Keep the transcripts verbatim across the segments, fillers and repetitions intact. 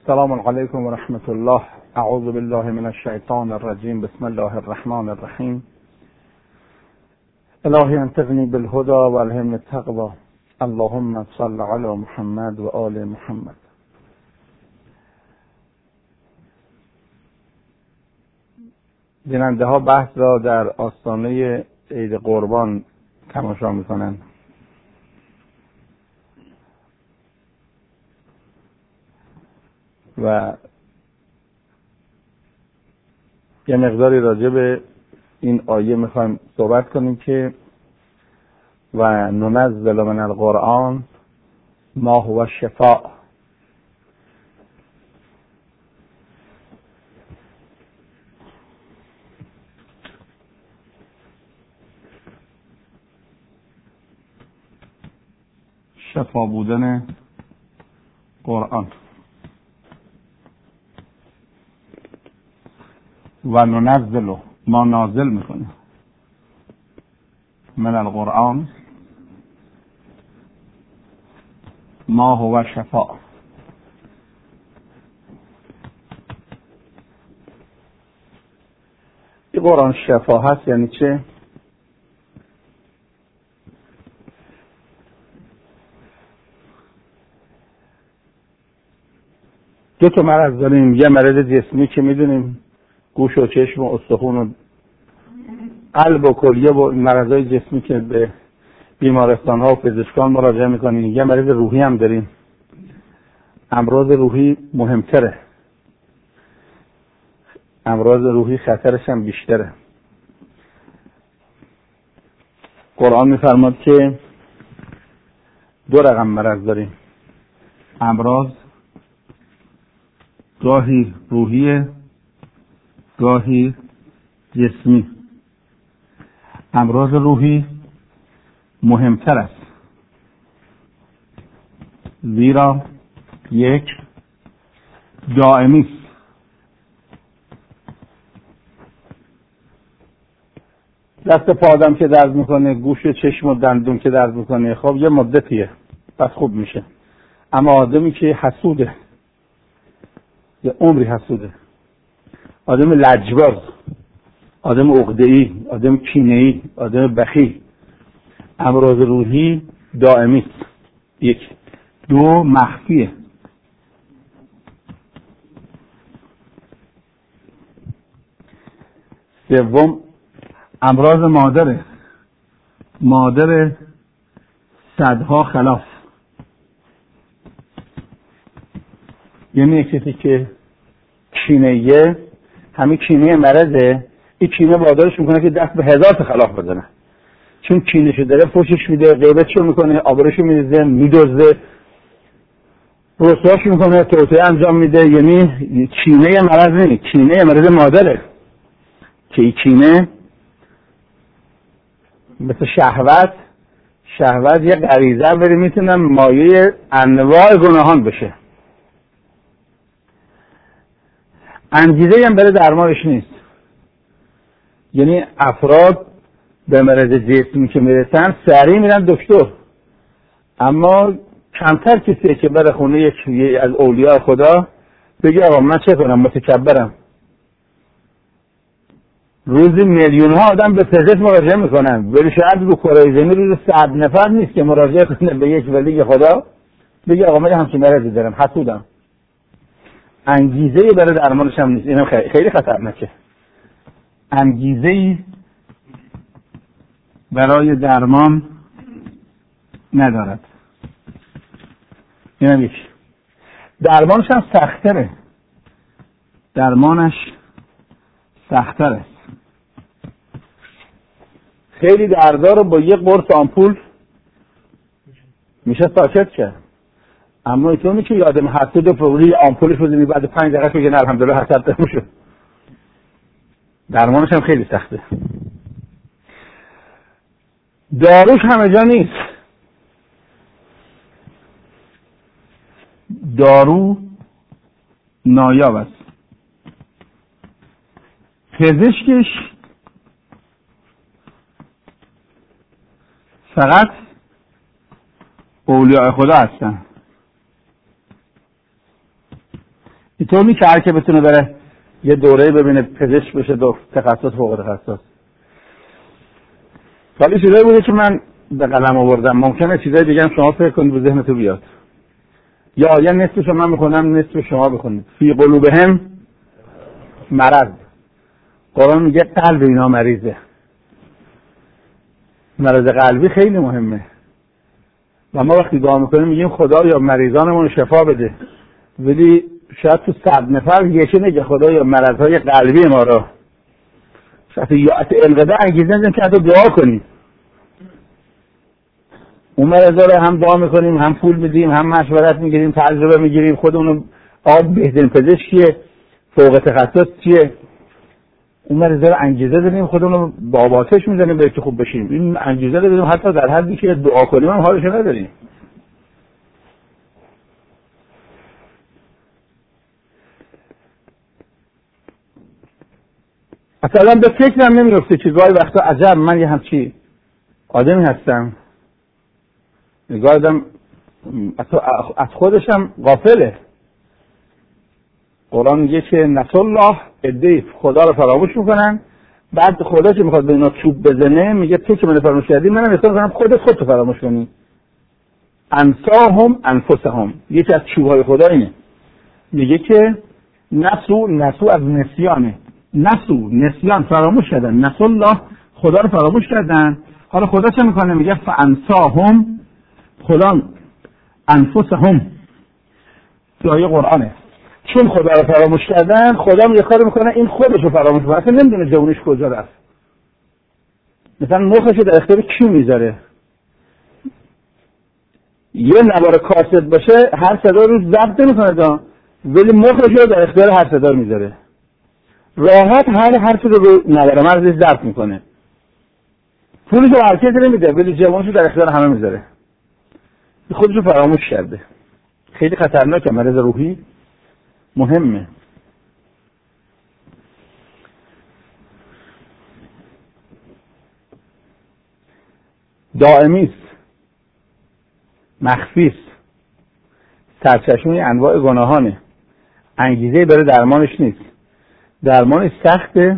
السلام علیکم و رحمت الله. اعوذ بالله من الشیطان الرجیم. بسم الله الرحمن الرحیم. الهی انطقنی بالهدى و الهمنی التقوى. اللهم صل علی محمد و آل محمد. بیننده ها بحث را در آستانه عید قربان تماشا میکنند. و یه مقداری راجع به این آیه میخوایم صحبت کنیم که و ننزل من القرآن ما هو شفاء. شفا بودن قرآن. و ننزل، ما نازل میکنیم، من القرآن ما هو شفا. این قرآن شفا هست یعنی چه؟ دو تا مرض داریم. یه مرض جسمی که میدونیم گوش و چشم و استخون و قلب و کلیه و مرضای جسمی که به بیمارستان ها و پزشکان مراجعه میکنیم. یه مرض روحی هم داریم. امراض روحی مهمتره، امراض روحی خطرش هم بیشتره. قرآن میفرماد که دو رقم مرض داریم. امراض گاهی روحیه، گاهی جسمی. امراض روحی مهمتر است، زیرا یک دائمی است. دست پا آدم که درد میکنه، گوش و چشم و دندون که درد میکنه، خب یه مدتیه پس خوب میشه. اما آدمی که حسوده، یه عمری حسوده، آدم لجباز، آدم عقده‌ای، آدم کینه‌ای، آدم بخیل، امراض روحی دائمی است. یک. دو مخفیه. سوم امراض مادره، مادر صدها خلاف. یعنی کسی که کینه‌ایه، همین کینه مرضه، این کینه وادارش میکنه که دست به هزار تا خلاف بزنه. چون کینه‌شو داره فوشش میده، غیبتشو میکنه، آبروشو میریزه، میدزده، رسواش میکنه، توطئه انجام میده. یعنی کینه مرض نیست، کینه مرض مادره که این کینه مثل شهوت، شهوت یه غریزه بری میتونه مایه انواع گناهان بشه. انگیزه هم برای درمانش نیست. یعنی افراد به مرض جسمی که میرسن سریع میرن دکتر، اما کمتر کسیه که بره خونه یک از اولیاء خدا بگه آقا من چه کنم، متکبرم. روزی میلیون ها آدم به پزشک مراجعه میکنن، ولی شاید رو کره زمین روز صد نفر نیست که مراجعه کنه به یک ولی خدا بگه آقا من همچین مرضی دارم، حسودم. انگیزه برای درمانش هم نیست. اینم خیلی خطرناکه. انگیزه‌ای برای درمان ندارد. اینم یک. درمانش هم سخت‌تره. درمانش سخت‌تره. خیلی دردار رو با یک قرص آمپول میشه ساکت کرد. اما اینطور که یادم حسود و فوری آمپولش بزنی بعد پنج دقیقه بگه نه الحمدلله حسد تموم شد. درمانش هم خیلی سخته. داروش همه جا نیست. دارو نایاب است. پزشکش فقط اولیاء خدا هستن. اینطور نیست که هر که بتونه بره یه دوره ببینه پزشک بشه دو تخصص فوق تخصص. ولی چیزایی بوده که من به قلم آوردم، ممکنه چیزای دیگه هم شما فکر کنید به ذهنتون بیاد. یا آیه نصفش من میخونم نصف شما بخونید. فی قلوبهم مرض. قرآن میگه قلب اینا مریضه. مرض قلبی خیلی مهمه و ما وقتی دعا میکنیم میگیم خدا یا مریضانمون شفا بده، ولی شاید تو صد نفر یکی نگه خدا یا مرضهای قلبی ما رو شاید یا القضا انگیزه ندیم که حتی دعا کنیم. اون مرضا رو هم دعا میکنیم، هم پول میدیم، هم مشورت میگیریم، تجربه میگیریم، خودمون آب بهترین پزشکیه، فوق تخصص چیه، اون مرضا رو انگیزه دادیم، خودمون رو با آتش میزنیم به که خوب بشیم. این انگیزه رو دادیم حتی در حدی که دعا کنیم هم حالش نداریم. اصلا به فکرم نمیرفته که گاهی وقتا عجب من یه همچی آدمی هستم، گاهی آدم از خودشم غافله. قرآن میگه که نسوا الله، عده‌ای خدا رو فراموش میکنن، بعد خدا که میخواد به اینا چوب بزنه میگه تو که من فراموش کردی منم احساس کنم خودت خودت فراموش کنی. انساهم انفسهم، یکی از چوب‌های خدا اینه، میگه که نسو نسو از نسیانه، نسو نسیان فراموش کردن، نسوا الله خدا رو فراموش کردن. حالا خدا چه میکنه؟ میگه فانساهم، خدا انفسهم، تو آیه قرآنه، چون خدا رو فراموش کردن خدا یه کاری میکنه این خودش رو فراموش کنه، اصلا نمیدونه جونش کجا رفت. مثلا مخش رو در اختیار کی میذاره؟ یه نوار کاسد باشه هر صدا رو ضبط نمیکنه، ولی مخش رو در اختیار هر صدا میذاره، راحت هر حرفی رو رو نوار مرزش ضبط میکنه، پولش رو هر کسی نمیده ولی جوانش رو در اختیار همه میذاره. خودش رو فراموش کرده. خیلی خطرناکه، مرض روحی مهمه. دائمی است، مخفی است، سرچشمه انواع گناهانه، انگیزه برای درمانش نیست، درمانش سخته،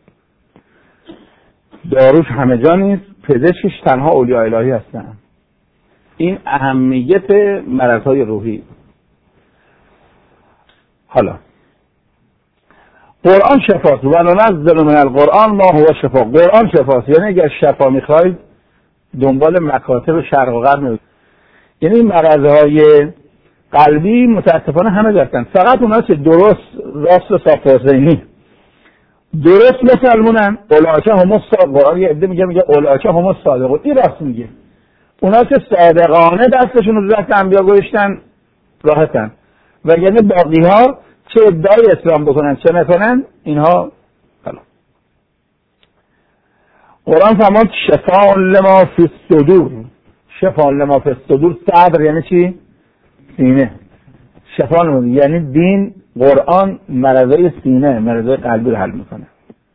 داروش همه جا نیست، پزشکش تنها اولیاء الهی هستن. این اهمیت مرضهای روحی. حالا قرآن شفاست، و ننزل من القرآن ما هو شفا. قرآن شفاست، یعنی اگر شفا میخواید دنبال مکاتب شرق و غرب نمید. یعنی مرضهای قلبی متاسفانه همه داشتن، فقط اونها که درست راست و صاف حسینی درست مسلمونن، اولاکه هم الصادقون. قرآن یه عده میگه میگه اولاکه هم الصادقون، این راست میگه. اونا که صادقانه دستشون رو دست انبیا گذاشتن راحتن، و یعنی باقی ها چه ادعای اسلام بکنن چه نکنن اینها حالا. قرآن فرمود شفاء لما فی الصدور. شفاء لما فی الصدور، صدر یعنی چی؟ سینه. شفاء لما یعنی دین، قرآن مرضای سینه، مرضای قلبی رو حل میکنه.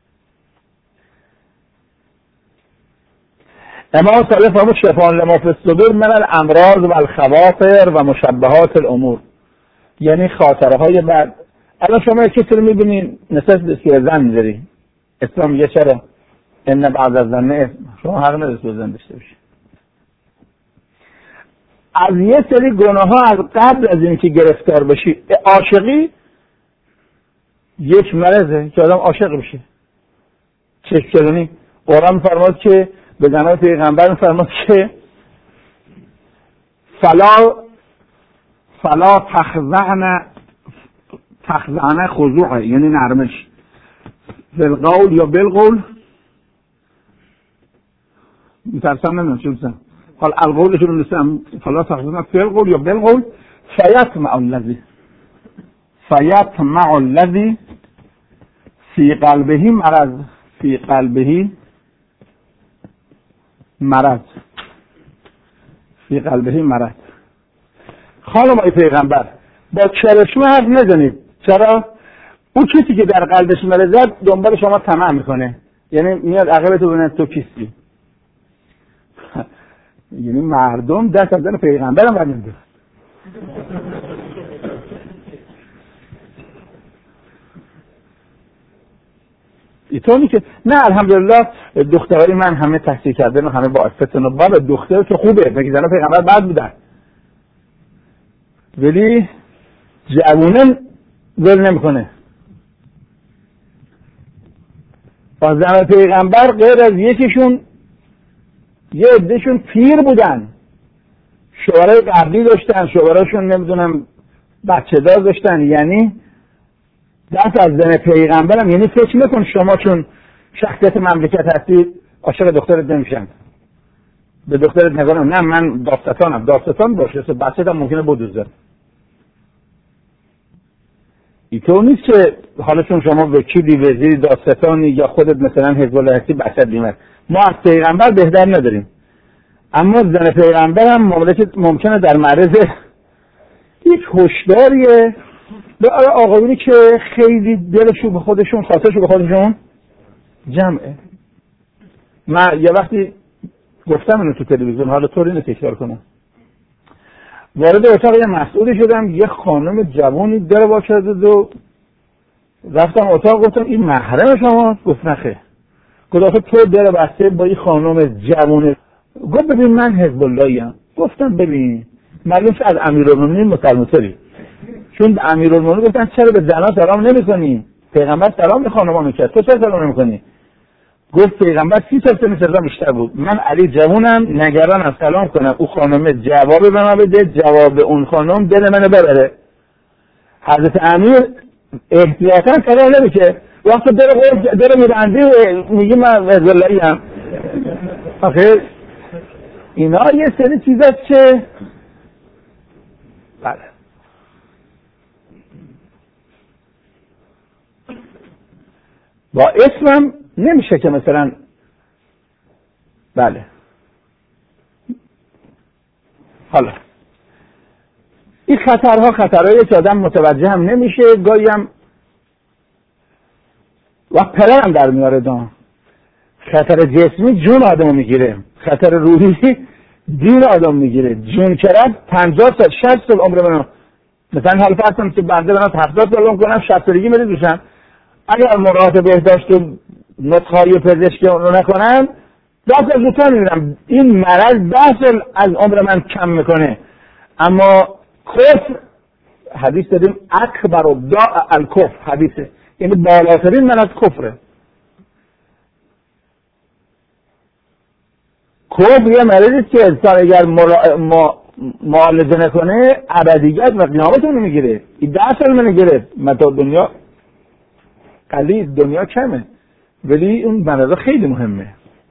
امام صالح فرمود شفاء لما فی الصدور من الامراض و الخواطر و مشبهات الامور، یعنی خاطره های بعد. الان شما یک کسی رو میبینین نسبت به زن میذاری، اسلام میگه چرا؟ ان بعد از زن شما حق ندارید به زن داشته باشید. از یه سری گناه ها از قبل از اینکه گرفتار بشی، عاشقی یک مرضه که آدم عاشق بشه. چشم‌چرانی قرآن فرمود که به زنان پیغمبر فرمود که فلا فلا تخضعن تخضعن خضوع، یعنی نرمش، بالقول یا بالقول، میترسم نمیدونم چی بسن، حال القول شروع نسیم، فلا تخضعن بالقول یا بالقول فیطمع الذی فیطمع الذی فی قلبه مرض، فی قلبه مرض، فی قلبه مرض. خانم ای پیغمبر با چرشمه حرف نزنید. چرا؟ اون کسی که در قلبش مرض دنبال شما طمع میکنه، یعنی میاد عقبتو ببینه تو کیستی. یعنی مردم دست از دن پیغمبرم برمی‌دارن. اینطوری که نه الحمدلله دخترای من همه تحصیل کردن و همه با عفتن و بابا دختر که خوبه میگه زن پیغمبر بعد بودن، ولی جوونه ول نمیکنه. با زن پیغمبر غیر از یکیشون یه عدهشون پیر بودن، شوهرای قبلی داشتن، شوهراشون نمیدونم بچه دار داشتن، یعنی دست از زن پیغمبرم. یعنی فکر نکن شما چون شخصیت مملکت هستید عاشق دخترت نمیشن، به دخترت نگاه نه من داستانم داستان باشه بچه‌ت هم ممکنه بدوزه. اینطور نیست که حالا چون شما وکیلی وزیری داستانی یا خودت مثلا حزب الله هستی بچه‌ت دیمه. ما از پیغمبر بهتر نداریم، اما زن پیغمبر هم مملکت ممکنه در معرض یک هشداریه به آقایونی که خیلی دلشون به خودشون خاطرشون به خودشون جمعه. من یه وقتی گفتم اینو تو تلویزیون، حالا طوری اینو تکرار کنم. وارد اتاق یه مسئولی شدم، یه خانم جوانی در وا کرده و رفتم اتاق گفتم این محرم شما؟ گفت نخه. گفت آخه تو در بسته با این خانم جوان. گفت ببین من حزب اللهی ام. گفتم ببین معلوم شد از امیرالمومنین مسلمان‌تری، چون به امیرالمومنین گفتن چرا به زنان سلام نمی‌کنی؟ پیغمبر سلام به خانم‌ها می‌کرد، تو چرا سلام نمی‌کنی؟ گفت پیغمبر سی سال سن سزا بیشتر بود، من علی جوونم نگرانم سلام کنم او خانم جواب به من بده، جواب اون خانم دل منو ببره. حضرت امیر احتیاطاً سلام نمی‌کنه، وقتی در در میبندی میگه من حزب اللهی ام. آخه اینا یه سری چیزاست که بله با اسمم نمیشه که مثلا بله حالا این خطرها خطرهایی که آدم متوجه هم نمیشه، گاهی هم وقت پرر هم در میاره دان. خطر جسمی جون آدم میگیره، خطر روحی دین آدم میگیره. جون کرد پنجاه سال شصت سال عمر منو، مثلا حال فرض کنم که بنده منو هفتاد سال عمر کنم شصت سالگی میره دوشم، اگر مراقبت بهداشت و نطخه‌های پزشکی رو نکنم دست از زودتر میمیرم. این مرض ده سال از عمر من کم میکنه. اما کفر حدیث داریم اکبر الداء الکفر، حدیثه یعنی بالاترین مرض کفره. کفر یه مرضی که انسان اگر معالجه نکنه ابدیت و قیامت رو میگیره. این ده سال منو گرفت، متاع دنیا قلیل، دنیا کمه، ولی اون مرض خیلی مهمه.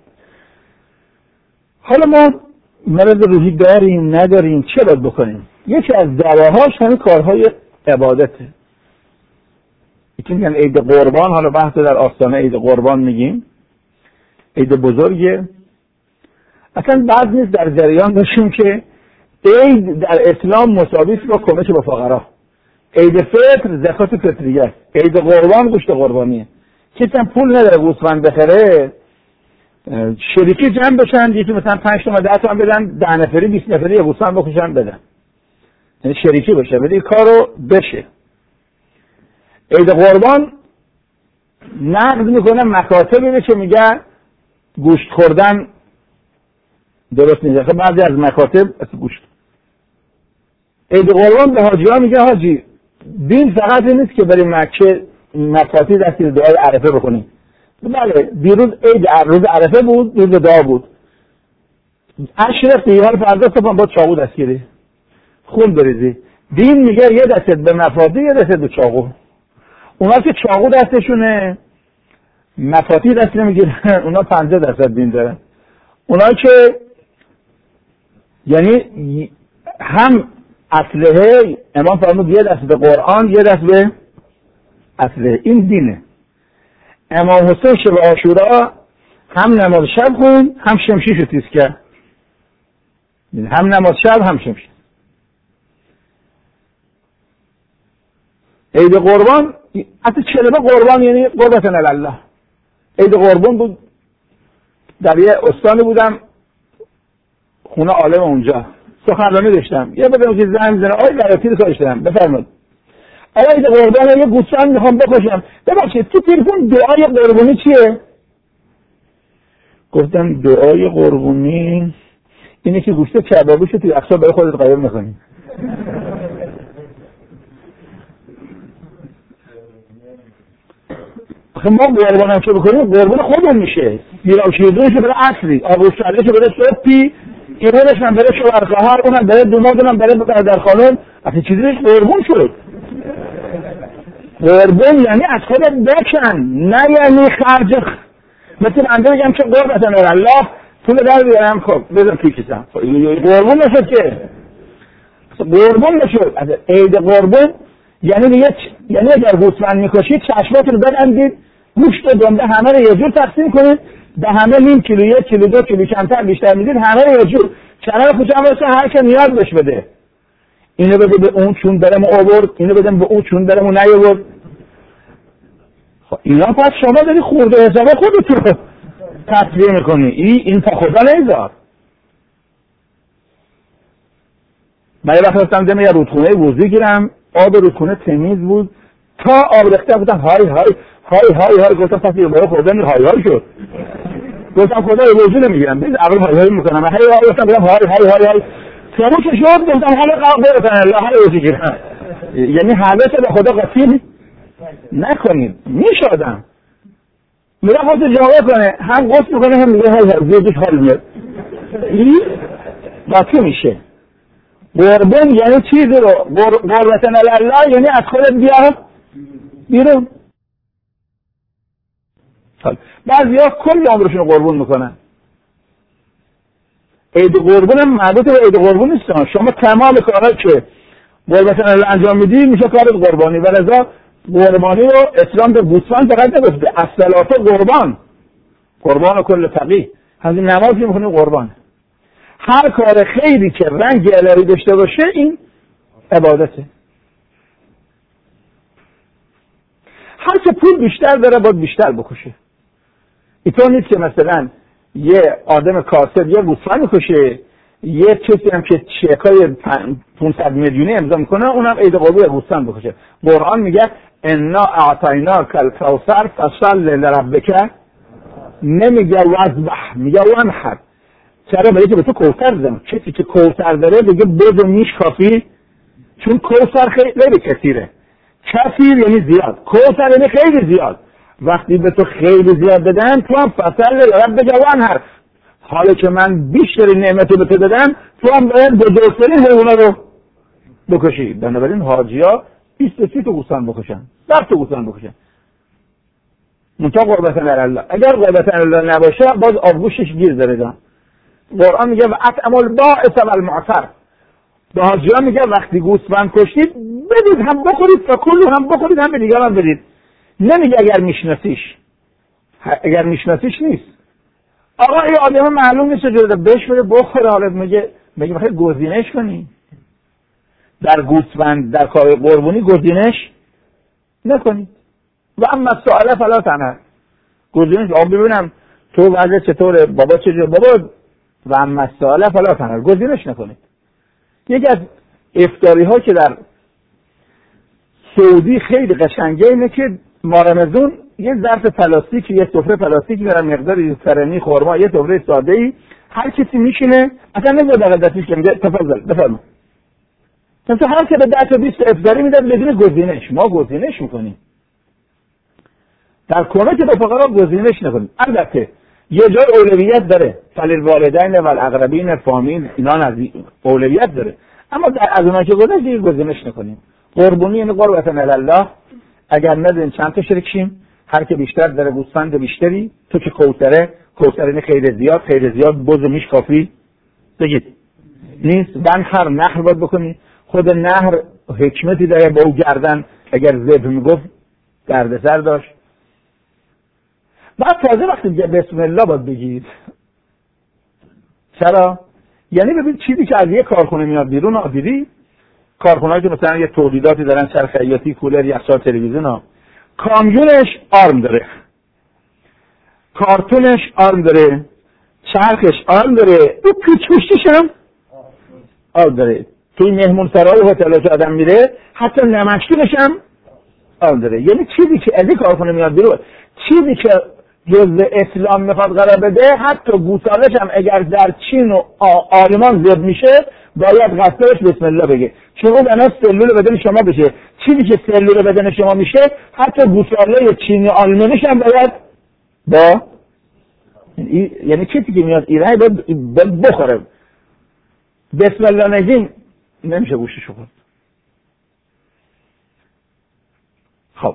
حالا ما مرض روحی داریم نداریم، چه باید بکنیم؟ یکی از دواهاش همین کارهای عبادته. یکی میگن عید قربان، حالا بحث در آستانه عید قربان میگیم، عید بزرگه. اصلا بعد نیست در جریان باشیم که عید در اسلام مساوی است با کمک به فقرا. عید فطر زکات فطریه است، عید قربان گوشت قربانیه. کسی هم پول نداره گوسفند بخره، شریکی جمع بشن، یکی مثلا پنج تا ده تا بدن، ده نفری بیست نفری یه گوسفند بکشن بدن، یعنی شریکی بشه، ولی کارو بشه. عید قربان نقد میکنه مکاتبی که میگه گوشت خوردن درست نیست. بعضی از مکاتب اصلا گوشت. عید قربان به حاجی ها میگه حاجی دین فقط این نیست که بریم مکه مکاتی دستی دعای عرفه بکنیم. بله دیروز عید روز عرفه بود، روز دعا بود. عشر قیام فردا صبح با چاقو دستگیری خون بریزی. دین میگه یه دستت به مفاتی یه دستت به چاقو. اونا که چاقو دستشونه مفاتی دست نمیگیرن، اونا پنجاه درصد دین دارن. اونا که یعنی هم اسلحه، امام فرمود یه دست به قرآن یه دست به اسلحه، این دینه. امام حسین شب عاشورا هم نماز شب خون هم شمشیشو تیز کرد، هم نماز شب هم شمشیر. عید قربان اصلا کلمه قربان یعنی قربتن الله. عید قربان بود، در یه استانی بودم خونه عالم اونجا سخنرانی داشتم، یه بدم که زنگ میزنه آقای برای رو کارش دارم بفرمایید. آقا عید قربان یه گوسفند میخوام بکشم، ببخشید تو تلفن دعای قربانی چیه؟ گفتم دعای قربانی اینه که گوشت کبابیشو توی یخچال برای خودت قایم میکنی. آخه ما قربانم که بکنیم قربان خودمون میشه، میرا شیردونشو بره عصری، آبوشترشو بره صبحی، ایرونش من بره شوهرخواهر، اونم بره دوماد، اونم بره در خانم، اصلا چیزی نیست قربون شد. قربون یعنی از خودت بکن، نه یعنی خرج. مثل بنده بگم که قربتن الله پول در بیارم، خب بذار توی کیسم، قربون نشد که قربون نشد. از عید قربون یعنی دیگه یعنی اگر گوسفند میکشید چشماتون رو ببندید، گوشت و دنده همه رو یه جور تقسیم کنید، به همه نیم کیلو، یک کیلو، دو کیلو، کمتر بیشتر میدید، همه رو یه جور کنار کوچه‌ام واسه هر کی نیاز بهش بده. اینو بده به اون چون درم آورد، اینو بدم به اون چون درمو نیاورد. خب اینا پس شما داری خورده حساب خودت رو تطبیق میکنی. این این تا خدا نیذار. من یه وقت رفتم دم یه رودخونه وضو گیرم، آب رودخونه تمیز بود تا آب ریخته بودم، های های های های های گفتم پس یه بار خوردن های های شد. گفتم خدا وضو نمیگیرم، بذار اول های های میکنم. من هی های گفتم بگم های های های های تموم شد. گفتم حالا قبول الله حالا وضو گیرم. یعنی حالت به خدا قسیم نکنید. میشه آدم میره خودت جواب کنه، هم قصد میکنه هم میگه های های زیادش حال میاد. این باطی میشه. قربون یعنی چیزی رو قربتن الله یعنی از خودت بیار بیرون. بعضی ها کل عمرشون رو قربون میکنن. عید قربون هم مربوط به عید قربون نیست. شما تمام کارهایی که قربتن الله انجام میدی میشه کارت قربانی. و لذا قربانی رو اسلام به گوسفند فقط نگفته، الصلات قربان، قربان کل فقیه. همین نمازی میکنیم قربان. هر کار خیری که رنگ الهی داشته باشه این عبادته. هر که پول بیشتر داره باید بیشتر بکشه. اینطور نیست که مثلا یه آدم کاسب یه گوسفند میکشه، یه کسی هم که چکای پانصد میلیونی امضا میکنه اونم عید قربون گوسفند بکشه. قرآن میگه انا اعطیناک الکوثر فصل لربک، نمیگه وذبح، میگه وانحر. چرا؟ برای که به تو کوثر دادم. کسی که کوثر داره دیگه بز و میش کافی، چون کوثر خیلی کثیره. کثیر یعنی زیاد، کوثر یعنی خیلی زیاد. وقتی به تو خیلی زیاد بدن تو هم فصل ربک وانحر، حالا که من بیشتری نعمت به تو دادم تو هم باید بزرگترین حیونا رو بکشی. بنابراین حاجیا بیست و سی تا گوسفند بکشن، ده تا گوسفند بکشن. منتها قربتن الله. اگر قربتن الله نباشه باز آبگوشش گیر داره جان. قرآن میگه و اطعم البائس والمعتر. به حاجیان میگه وقتی گوسفند کشتید بدید، هم بخورید و کلو هم بخورید هم به دیگران بدید. نمیگه اگر میشناسیش، اگر میشناسیش نیست. آقا این آدم معلوم نیست چجوری بهش بده بخوره، حالا میگه میگه میخوای گزینش کنی. در گوسفند در کار قربانی گزینش نکنید. و اما سوال فلا تنهر، گزینش آب ببینم تو وضع چطوره، بابا چجوره، بابا و اما سوال فلا تنهر، گزینش نکنید. یکی از افطاری ها که در سعودی خیلی قشنگه اینه که ما رمضان یه ظرف پلاستیک، یه سفره پلاستیک میارن، مقداری فرنی خرما، یه سفره ساده ای، هر کسی میشینه، اصلا نمیاد دقیق دستش که میگه تفضل بفرما. مثلا هر که به ده تا بیست افطاری میدن بدون گزینش. ما گزینش میکنیم. در کمک به فقرا گزینش نکنیم. البته یه جای اولویت داره، فللوالدین و الاقربین، فامیل، اینا از اولویت داره، اما از اونها که گذشت دیگه گزینش نکنیم. قربانی یعنی قربتن الله. اگر ندین چند تا شرکشیم، هر که بیشتر داره گوسفند بیشتری، تو که کوثره، کوثر یعنی خیلی زیاد، خیلی زیاد بز میش کافی بگید نیست. بنخر نخل باید بکنی. خود نهر حکمتی داره با او گردن، اگر ذبح میگفت دردسر داشت. بعد تازه وقتی میگه بسم الله باید بگید. چرا؟ یعنی ببین چیزی که از یه کارخونه میاد بیرون، آدیدی کارخونه‌ای که مثلا یه تولیداتی دارن، چرخ خیاطی، کولر، یخچال، تلویزیون ها، کامیونش آرم داره، کارتونش آرم داره، چرخش آرم داره، اون پیچ‌پشتیش هم آرم داره. توی مهمون سرای هتل‌ها که آدم میره حتی نمکدونش هم آن داره. یعنی چیزی که از این کارخونه میاد بیرون، چیزی که جزء اسلام میخواد قرار بده، حتی گوسالش هم اگر در چین و آلمان زیاد میشه باید قصدش بسم الله بگه، چون اون بنا سلول بدن شما بشه. چیزی که سلول بدن شما میشه حتی گوساله چینی و آلمانیش هم باید با، یعنی چیزی که میاد ایران باید بخوره. بسم الله نگیم نمیشه گوشتشو خورد. خب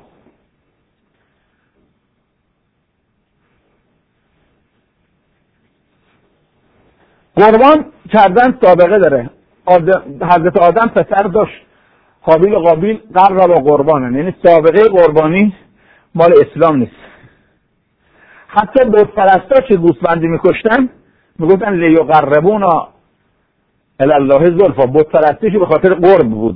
قربان کردن سابقه داره. آدم، حضرت آدم پسر داشت، حابیل و قابیل قرب با قربانن، یعنی سابقه قربانی مال اسلام نیست. حتی بت پرستا که گوسفندی میکشتن میگفتن لیقربونا الی الله زلفا، بت پرستیش به خاطر قرب بود.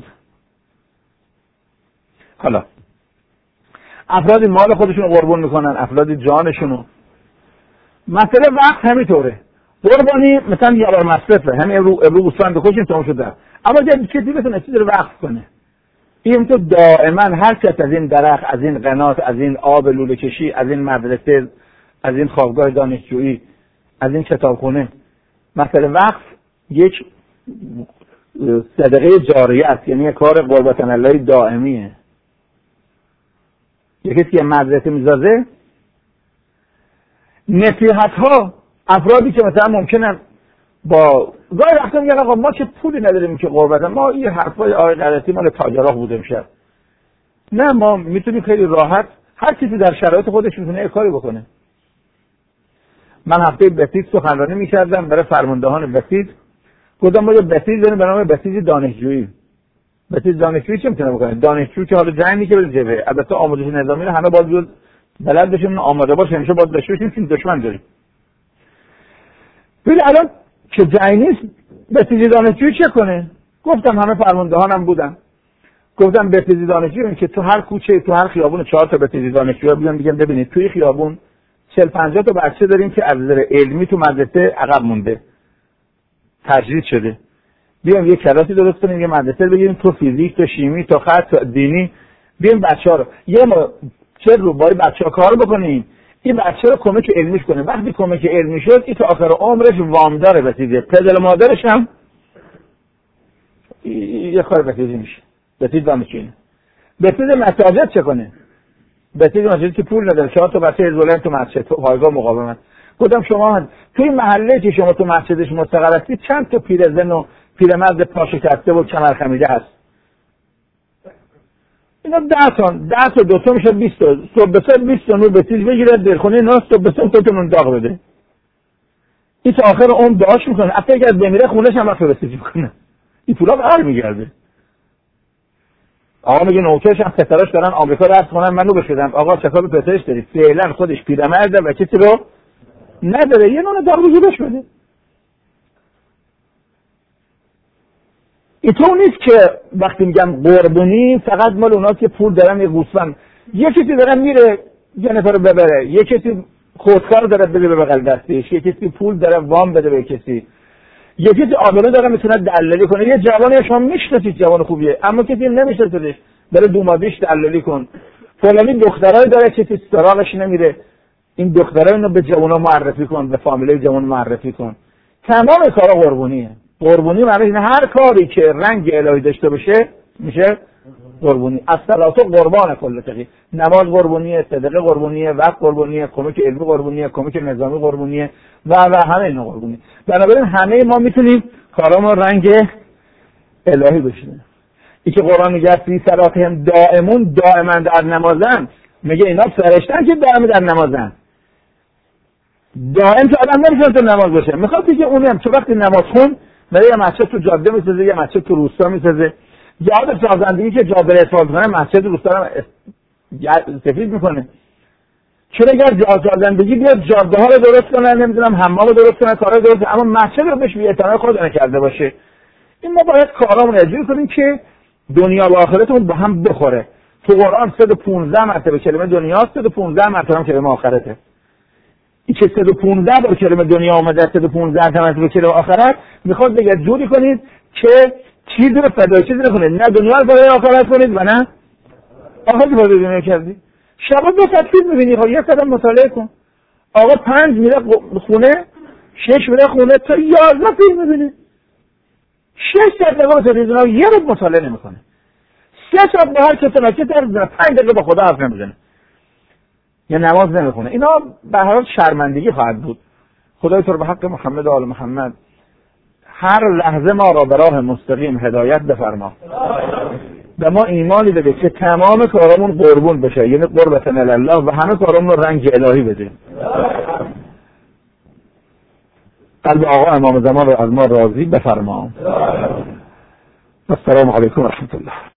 حالا افرادی مال خودشون قربان میکنن، افرادی جانشونو. مسئله وقت همینطوره. قربانی مثلا یه بار مصرفه، همین امرو امرو گوسفند بکشیم تمام شده. اما جدی چیزی بتونه چیزی رو وقف کنه. این تو دائما هر کس از این درخت، از این قنات، از این آب لوله کشی، از این مدرسه، از این خوابگاه دانشجویی، از این کتابخونه، مسئله وقف یک صدقه جاریه است، یعنی یک کار قربت الله دائمیه. یکی که مدرسه میذاره، نصیحت ها افرادی که مثلا ممکنن با گاهی وقتا میگن آقا ما که پولی نداریم که قربت، ما این حرفای آقای قرطی مال تاجرها بوده میشه. نه، ما میتونیم خیلی راحت، هر کسی در شرایط خودش میتونه یه کاری بکنه. من هفته بسیج سخنرانی میکردم برای فرماندهان بسیج، گفتم ما یه بسیج داریم به نام بسیج دانشجویی. بسیج دانشجویی چه میتونه بکنه؟ دانشجو که حالا جنگی که بره جبهه، البته آموزش نظامی رو همه باید بلد بشیم، آماده باشه، همیشه باید داشته باشیم چون دشمن داریم. ولی الان که جنگ نیست بسیج دانشجویی چه کنه؟ گفتم همه فرماندهانم بودن، گفتم بسیج دانشجویی که تو هر کوچه، تو هر خیابون چهار تا بسیج دانشجو بیان بگن ببینید توی خیابون چهل پنجاه تا بچه داریم که از نظر علمی تو مدرسه عقب مونده، تجدید شده، بیام یه کلاسی درست کنیم، یه مدرسه بگیریم تو فیزیک، تو شیمی، تو خط، تو دینی، بیام بچه‌ها رو یه ما چه رو با بچه‌ها کار بکنیم، این بچه رو کمک علمیش کنه. وقتی کمک علمی شد این تا آخر عمرش وامدار بسیجه، پدر مادرش هم یه کار بسیجی میشه. بسیج دانشجویی. بسیج مساجد چه کنه؟ بسیج مساجد که پول نداره، چهار تا بچه حزب تو مسجد، تو پایگاه مقاومت. گفتم شما توی محله که شما تو مسجدش مستقر هستید چند تا پیرزن و پیرمرد پا شکسته و کمر خمیده هست؟ اینا ده تا ده تا دو تا میشه بیست تا. صبح به صبح بیست تا نور بسیج بگیره دلخونه اینا، صبح به صبح تا نون داغ بده. این تا آخر عمر دعاش میکنه، حتی اگر بمیره خونش هم وقت بسیج میکنه. این پولا بر میگرده. آقا میگه نوکرش هم پسراش دارن آمریکا درس کنن، منو بشدم آقا چکار به پسرش داری؟ فعلا خودش پیرمرده و کسی رو نداره، یه نون داغ بگیرش بده. اینطور نیست که وقتی میگم قربونی فقط مال اوناست که پول دارن یه گوسفند، یه کسی دارن میره یه نفر رو ببره، یه کسی خودکار داره بده به بغل دستش، یه کسی پول داره وام بده به کسی، یه کسی آبرو داره میتونه دلالی کنه. یه جوانی شما میشناسید جوان خوبیه اما کسی نمیشناسه، بره دومادیش دلالی کن. فلانی دخترای داره کسی سراغش نمیره، این دخترای اینو به جوانا معرفی کن، به فامیلای جوان معرفی کن. تمام کارا قربونیه. قربونی معنی اینه هر کاری که رنگ الهی داشته باشه میشه قربونی. الصلاه قربان کل تقی، نماز قربونیه، صدقه قربونیه، وقت قربونیه، کمک علمی قربونیه، کمک نظامی قربونیه و و همه اینا قربونی. بنابراین همه ما میتونیم کارامون رنگ الهی بشه. این که قرآن میگه فی صلاتهم دائمون، دائما در نمازن، میگه اینا فرشتن که دائما در نمازن. دائم که آدم نمیشه تو نماز باشه، میخواد که اونم چه وقتی نماز خون میره یه مسجد تو جاده میسازه، یه مسجد تو روستا میسازه، یاد سازندگی که جاده رو حفاظ کنه مسجد روستا رو سفید میکنه. چون اگر جاده سازندگی بیاد جاده ها رو درست کنه، نمیدونم حمام رو درست کنه، کارا درست کنه، اما مسجد رو بهش بی‌اعتنایی خود نکرده باشه. این ما باید کارامون اجرا کنیم که دنیا و آخرتمون با هم بخوره. تو قرآن صد و پانزده مرتبه کلمه دنیا، صد و پانزده مرتبه کلمه آخرته. این که صد و پانزده بار کلمه دنیا اومده، صد و پانزده مرتبه کلمه آخرت، میخواد بگه جوری کنید که چیزی رو فدای چیزی رو کنید، نه دنیا رو برای آخرت کنید و نه آقا که بازی کردی شبا دو ساعت فیلم میبینی، خب یک قدم مطالعه کن. آقا پنج میره خونه، شش میره خونه، تا یازده فیلم میبینی. شش ساعت نگاه تلویزیون، یه روز مطالعه نمیکنه. سه ساعت با هر کسی نکته در میزنه، پنج دقیقه با خدا حرف نمیزنه یا نماز نمیخونه. اینا به هر حال شرمندگی خواهد بود. خدای تو رو به حق محمد و آل محمد هر لحظه ما را به راه مستقیم هدایت بفرما. به ما ایمانی بده که تمام کارامون قربون بشه، یعنی قربت الله، و همه کارامون رنگ الهی بده. قلب آقا امام زمان رو از ما راضی بفرما. السلام علیکم و رحمت الله.